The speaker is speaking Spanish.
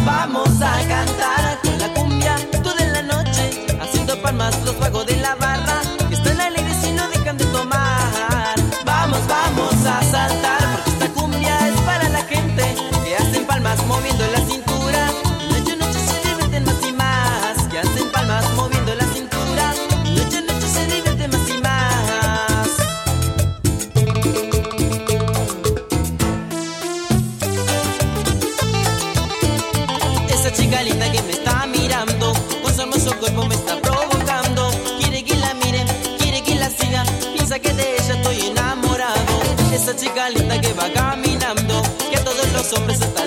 vamos a cantar con la cumbia toda la noche, haciendo palmas los vagos de la barra, que están alegres y no dejan de tomar. Vamos, vamos a saltar, porque esta cumbia es para la gente que hacen palmas moviendo la cintura, y noche a noche se divierten más y más, que hacen palmas moviendo la cintura, y noche a noche se divierten más y más. Esa chica linda que me está mirando, con su hermoso cuerpo me está provocando. Quiere que la miren, quiere que la siga, piensa que de ella estoy enamorado. Esa chica linda que va caminando, que a todos los hombres está